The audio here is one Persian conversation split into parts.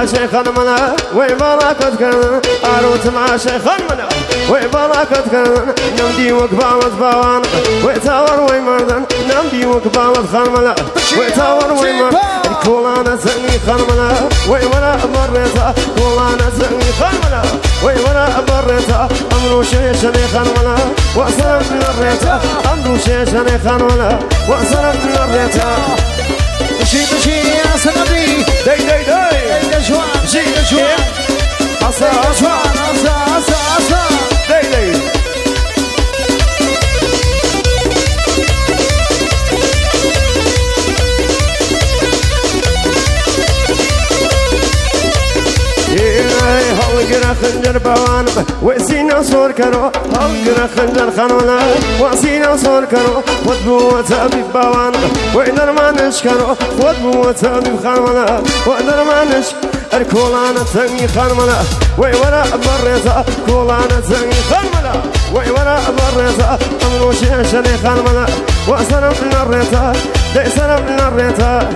تماشي خنمنا ويباراكت كان أرو تماشي خنمنا ويباراكت كان نمدي وقبامت باوان ويتاور ويمردن نمدي وقبامت خنمنا ويتاور ويمردن كولانا زني خنمنا ويورا مريتا كولانا زني خنمنا ويورا مريتا أمرو شيشني خنمنا وأسرق مريتا أمرو شيشني خنمنا وأسرق مريتا شي يا سنبي داي داي داي دشوان شي دشوان عصا عصا عصا داي داي هاوقنا خنجر بوان وسينا صور كرو هاوقنا خنجر خانونا وسينا صور كرو ودبو وتابي بوان وإنر ما نشكرو ودبو وتابي خانونا وإنر ما نش الكولانا تني خانونا ويورا بريتا كولانا تني خانونا ويورا بريتا أمرو شيشني خانونا وأسرم الريتا ليسرم الريتا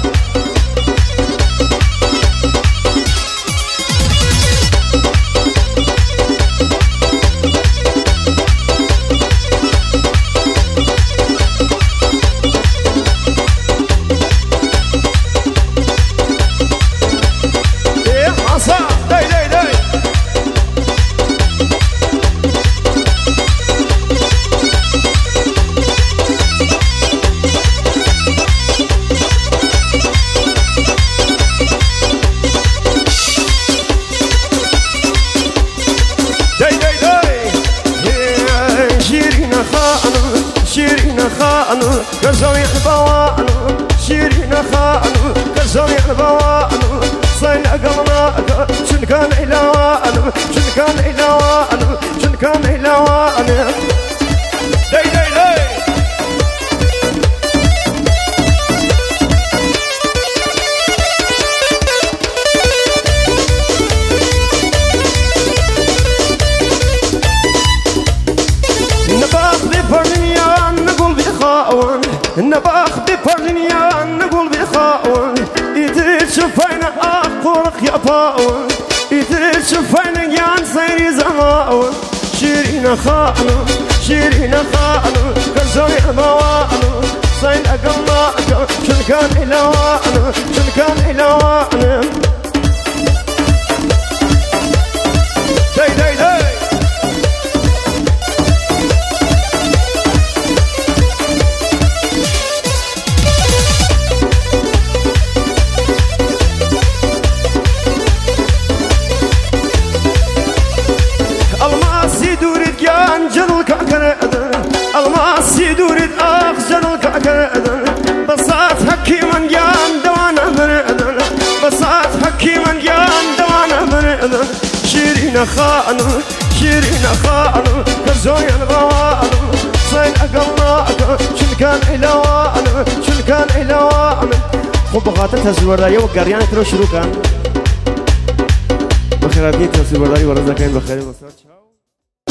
شيرين خانو كرزوني البوانو شيرين خانو كرزوني البوانو صين قلناك شن كان إلوانو شن كان إلوانو شن كان إلوانو داي داي داي نباخ بفرنيان نقول بخاون نباخ بفرنيان نقول بخاون يدري شفينا أقولك يا باون يدري شفينا يان سيري زماون شيرين خانو شيرين خانو كرزوني الموانو صين أقلناك شن كان إلوانو شن كان إلوانو داي داي داي جنو كأكردن الماس يدورد جنو كأكردن بسات حكي من جان دوانا بردن بسات حكي من جان دوانا بردن شيرين خانو شيرين خانو كرزوي البوانو صين أقلناك شن كان إلوانو شن كان إلوانو خب بغاتت هزورداري وقريان ترو شروع كان بخيراتي تهزورداري ورزاكين بخير